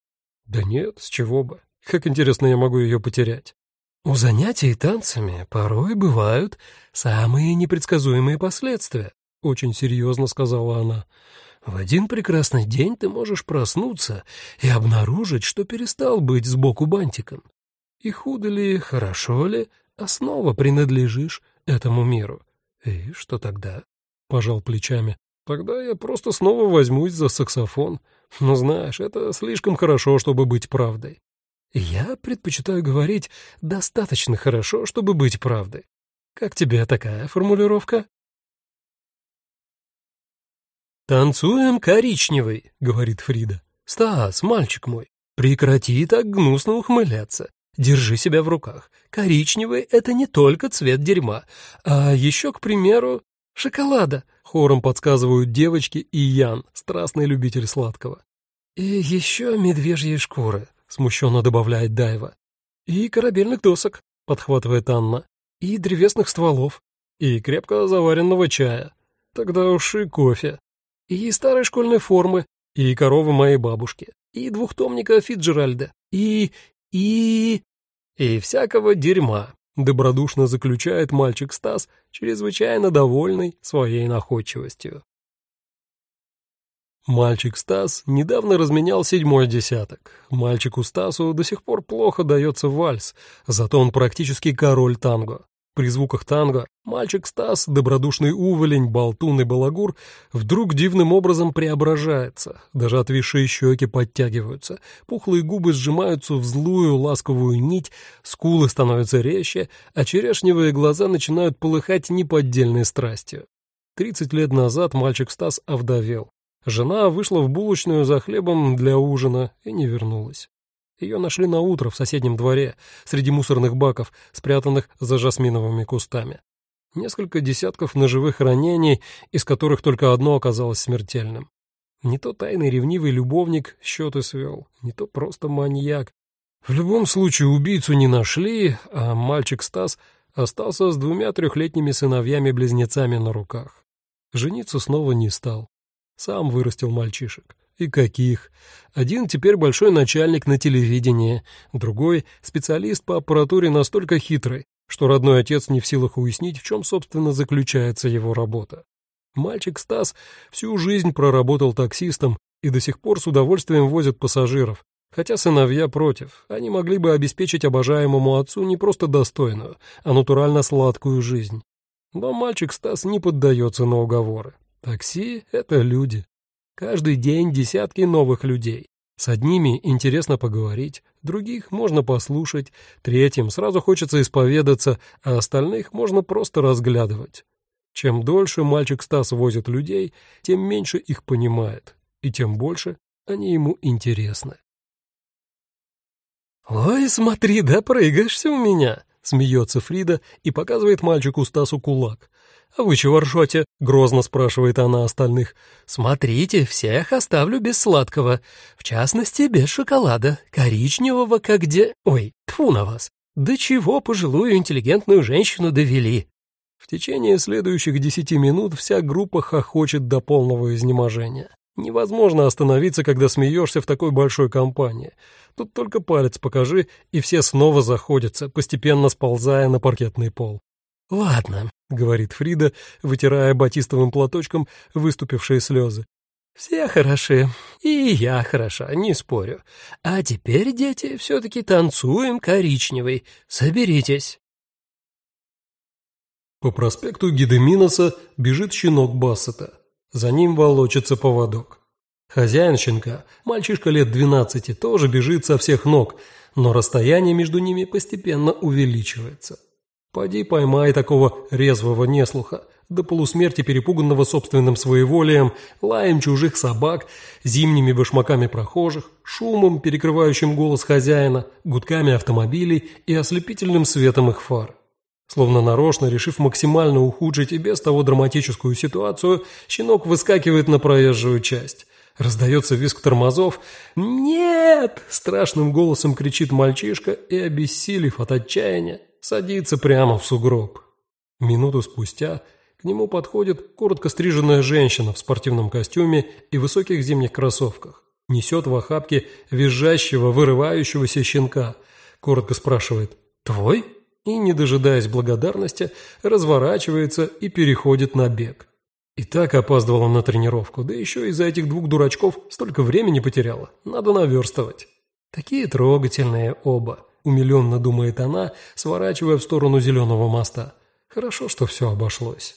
Да нет, с чего бы. Как интересно, я могу ее потерять. У занятий танцами порой бывают самые непредсказуемые последствия, очень серьезно сказала она. В один прекрасный день ты можешь проснуться и обнаружить, что перестал быть сбоку бантиком. И худо ли, хорошо ли, а снова принадлежишь этому миру. И что тогда? Пожал плечами. Тогда я просто снова возьмусь за саксофон. Но знаешь, это слишком хорошо, чтобы быть правдой. Я предпочитаю говорить «достаточно хорошо, чтобы быть правдой». Как тебе такая формулировка? «Танцуем коричневый», — говорит Фрида. «Стас, мальчик мой, прекрати так гнусно ухмыляться. Держи себя в руках. Коричневый — это не только цвет дерьма, а еще, к примеру, шоколада», — хором подсказывают девочки и Ян, страстный любитель сладкого. «И еще медвежьи шкуры», — смущенно добавляет Дайва. «И корабельных досок», — подхватывает Анна. «И древесных стволов. И крепко заваренного чая. Тогда уж и кофе. И старой школьной формы. И коровы моей бабушки. И двухтомника Фитджеральда. И всякого дерьма», — добродушно заключает мальчик Стас, чрезвычайно довольный своей находчивостью. Мальчик Стас недавно разменял 7-й десяток. Мальчику Стасу до сих пор плохо дается вальс, зато он практически король танго. При звуках танго мальчик Стас, добродушный уволень, болтун и балагур, вдруг дивным образом преображается. Даже отвисшие щеки подтягиваются, пухлые губы сжимаются в злую ласковую нить, скулы становятся резче, а черешневые глаза начинают полыхать неподдельной страстью. 30 лет назад мальчик Стас овдовел. Жена вышла в булочную за хлебом для ужина и не вернулась. Ее нашли наутро в соседнем дворе, среди мусорных баков, спрятанных за жасминовыми кустами. Несколько десятков ножевых ранений, из которых только одно оказалось смертельным. Не то тайный ревнивый любовник счеты свел, не то просто маньяк. В любом случае убийцу не нашли, а мальчик Стас остался с 2 трехлетними сыновьями-близнецами на руках. Жениться снова не стал. Сам вырастил мальчишек. И каких? Один теперь большой начальник на телевидении, другой — специалист по аппаратуре настолько хитрый, что родной отец не в силах уяснить, в чем, собственно, заключается его работа. Мальчик Стас всю жизнь проработал таксистом и до сих пор с удовольствием возит пассажиров, хотя сыновья против. Они могли бы обеспечить обожаемому отцу не просто достойную, а натурально сладкую жизнь. Но мальчик Стас не поддается на уговоры. Такси — это люди. Каждый день десятки новых людей. С одними интересно поговорить, других можно послушать, третьим сразу хочется исповедаться, а остальных можно просто разглядывать. Чем дольше мальчик Стас возит людей, тем меньше их понимает, и тем больше они ему интересны. «Ой, смотри, допрыгаешься у меня!» — смеется Фрида и показывает мальчику Стасу кулак. «А вы чего ржете?» — грозно спрашивает она остальных. «Смотрите, всех оставлю без сладкого. В частности, без шоколада, коричневого, как где... Ой, тьфу на вас! До чего пожилую интеллигентную женщину довели?» В течение следующих 10 минут вся группа хохочет до полного изнеможения. Невозможно остановиться, когда смеешься в такой большой компании. Тут только палец покажи, и все снова заходятся, постепенно сползая на паркетный пол. «Ладно», — говорит Фрида, вытирая батистовым платочком выступившие слезы. «Все хороши, и я хороша, не спорю. А теперь, дети, все-таки танцуем коричневый. Соберитесь». По проспекту Гедеминоса бежит щенок Бассета. За ним волочится поводок. Хозяин щенка, мальчишка лет 12, тоже бежит со всех ног, но расстояние между ними постепенно увеличивается. Поди поймай такого резвого неслуха, до полусмерти перепуганного собственным своеволием, лаем чужих собак, зимними башмаками прохожих, шумом, перекрывающим голос хозяина, гудками автомобилей и ослепительным светом их фар. Словно нарочно, решив максимально ухудшить и без того драматическую ситуацию, щенок выскакивает на проезжую часть. Раздается визг тормозов. «Нет!» – страшным голосом кричит мальчишка и, обессилев от отчаяния, садится прямо в сугроб. Минуту спустя к нему подходит коротко стриженная женщина в спортивном костюме и высоких зимних кроссовках. Несет в охапке визжащего, вырывающегося щенка. Коротко спрашивает «Твой?» и, не дожидаясь благодарности, разворачивается и переходит на бег. И так опаздывала на тренировку, да еще из-за этих двух дурачков столько времени потеряла. Надо наверстывать. Такие трогательные оба, умиленно думает она, сворачивая в сторону зеленого моста. Хорошо, что все обошлось.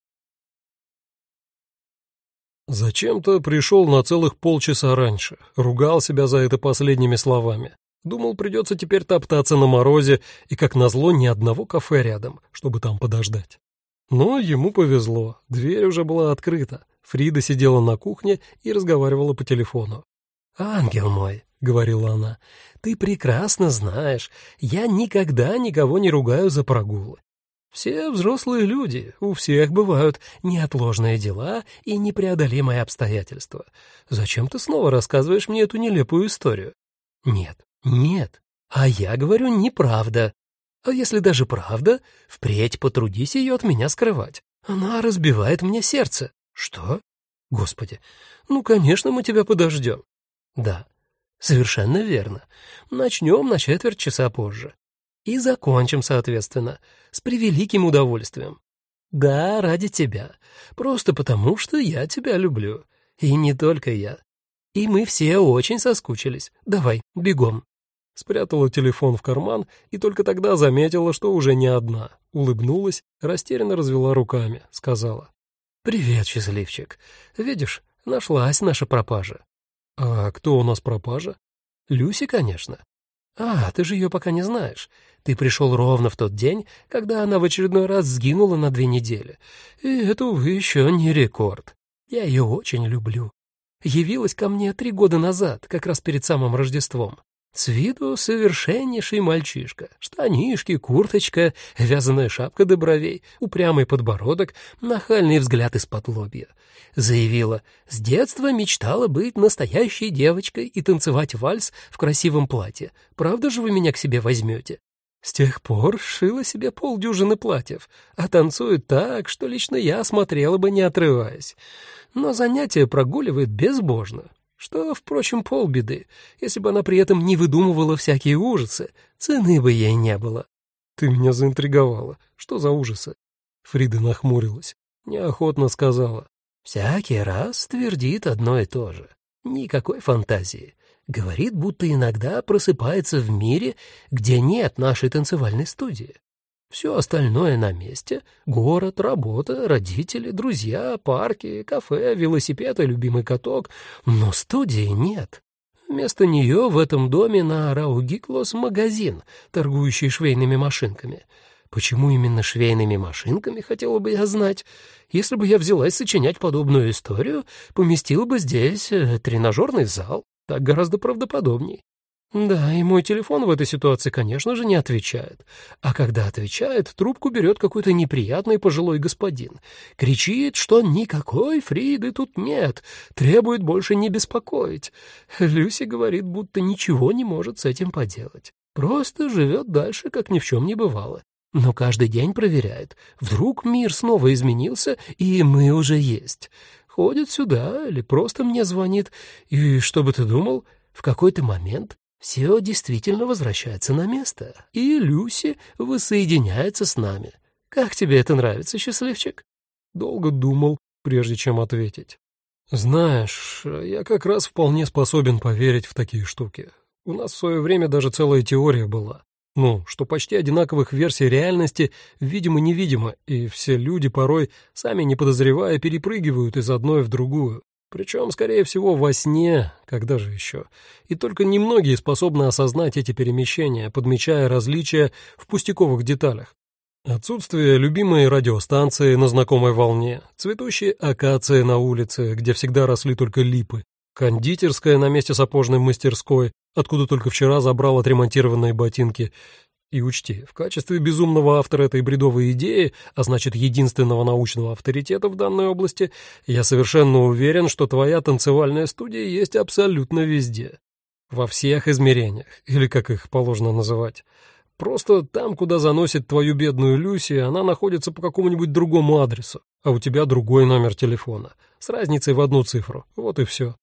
Зачем-то пришел на целых полчаса раньше, ругал себя за это последними словами. Думал, придется теперь топтаться на морозе, и, как назло, ни одного кафе рядом, чтобы там подождать. Но ему повезло, дверь уже была открыта. Фрида сидела на кухне и разговаривала по телефону. «Ангел мой», — говорила она, — «ты прекрасно знаешь, я никогда никого не ругаю за прогулы. Все взрослые люди, у всех бывают неотложные дела и непреодолимые обстоятельства. Зачем ты снова рассказываешь мне эту нелепую историю?» «Нет, нет, а я говорю неправда. А если даже правда, впредь потрудись ее от меня скрывать. Она разбивает мне сердце». «Что? Господи, ну, конечно, мы тебя подождем». «Да, совершенно верно. Начнем на четверть часа позже. И закончим, соответственно, с превеликим удовольствием. Да, ради тебя. Просто потому, что я тебя люблю. И не только я. И мы все очень соскучились. Давай, бегом». Спрятала телефон в карман и только тогда заметила, что уже не одна. Улыбнулась, растерянно развела руками, сказала: «Привет, счастливчик. Видишь, нашлась наша пропажа». «А кто у нас пропажа?» «Люси, конечно». «А, ты же ее пока не знаешь. Ты пришел ровно в тот день, когда она в очередной раз сгинула на 2 недели. И это, увы, еще не рекорд. Я ее очень люблю. Явилась ко мне 3 года назад, как раз перед самым Рождеством. С виду совершеннейший мальчишка. Штанишки, курточка, вязаная шапка до бровей, упрямый подбородок, нахальный взгляд из-под лобья. Заявила, с детства мечтала быть настоящей девочкой и танцевать вальс в красивом платье. Правда же вы меня к себе возьмете? С тех пор шила себе 50 платьев, а танцует так, что лично я смотрела бы, не отрываясь. Но занятия прогуливает безбожно. Что, впрочем, полбеды. Если бы она при этом не выдумывала всякие ужасы, цены бы ей не было». «Ты меня заинтриговала. Что за ужасы?» Фрида нахмурилась. Неохотно сказала: «Всякий раз твердит одно и то же. Никакой фантазии. Говорит, будто иногда просыпается в мире, где нет нашей танцевальной студии. Все остальное на месте — город, работа, родители, друзья, парки, кафе, велосипед и любимый каток, но студии нет. Вместо нее в этом доме на Раугиклос магазин, торгующий швейными машинками. Почему именно швейными машинками, хотела бы я знать. Если бы я взялась сочинять подобную историю, поместила бы здесь тренажерный зал, так гораздо правдоподобней. Да, и мой телефон в этой ситуации, конечно же, не отвечает. А когда отвечает, трубку берет какой-то неприятный пожилой господин. Кричит, что никакой Фриды тут нет, требует больше не беспокоить. Люси говорит, будто ничего не может с этим поделать. Просто живет дальше, как ни в чем не бывало. Но каждый день проверяет. Вдруг мир снова изменился, и мы уже есть. Ходит сюда или просто мне звонит. И что бы ты думал, в какой-то момент все действительно возвращается на место, и Люси воссоединяется с нами. Как тебе это нравится, счастливчик?» Долго думал, прежде чем ответить. «Знаешь, я как раз вполне способен поверить в такие штуки. У нас в свое время даже целая теория была. Ну, что почти одинаковых версий реальности видимо-невидимо, и все люди порой, сами не подозревая, перепрыгивают из одной в другую. Причем, скорее всего, во сне, когда же еще. И только немногие способны осознать эти перемещения, подмечая различия в пустяковых деталях. Отсутствие любимой радиостанции на знакомой волне, цветущие акации на улице, где всегда росли только липы, кондитерская на месте сапожной мастерской, откуда только вчера забрал отремонтированные ботинки. И учти, в качестве безумного автора этой бредовой идеи, а значит единственного научного авторитета в данной области, я совершенно уверен, что твоя танцевальная студия есть абсолютно везде. Во всех измерениях, или как их положено называть. Просто там, куда заносит твою бедную Люси, она находится по какому-нибудь другому адресу, а у тебя другой номер телефона, с разницей в 1 цифру, вот и все.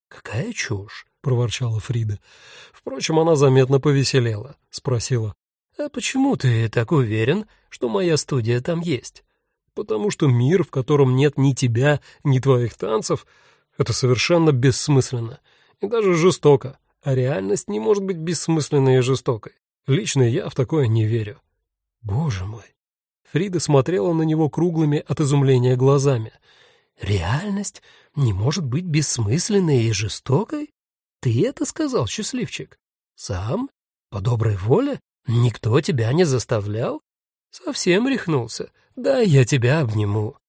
«Какая чушь!» — проворчала Фрида. Впрочем, она заметно повеселела, спросила. «А почему ты так уверен, что моя студия там есть?» «Потому что мир, в котором нет ни тебя, ни твоих танцев, это совершенно бессмысленно и даже жестоко, а реальность не может быть бессмысленной и жестокой. Лично я в такое не верю». «Боже мой!» Фрида смотрела на него круглыми от изумления глазами. «Реальность не может быть бессмысленной и жестокой? Ты это сказал, счастливчик? Сам? По доброй воле? Никто тебя не заставлял? Совсем рехнулся? Да, я тебя обниму».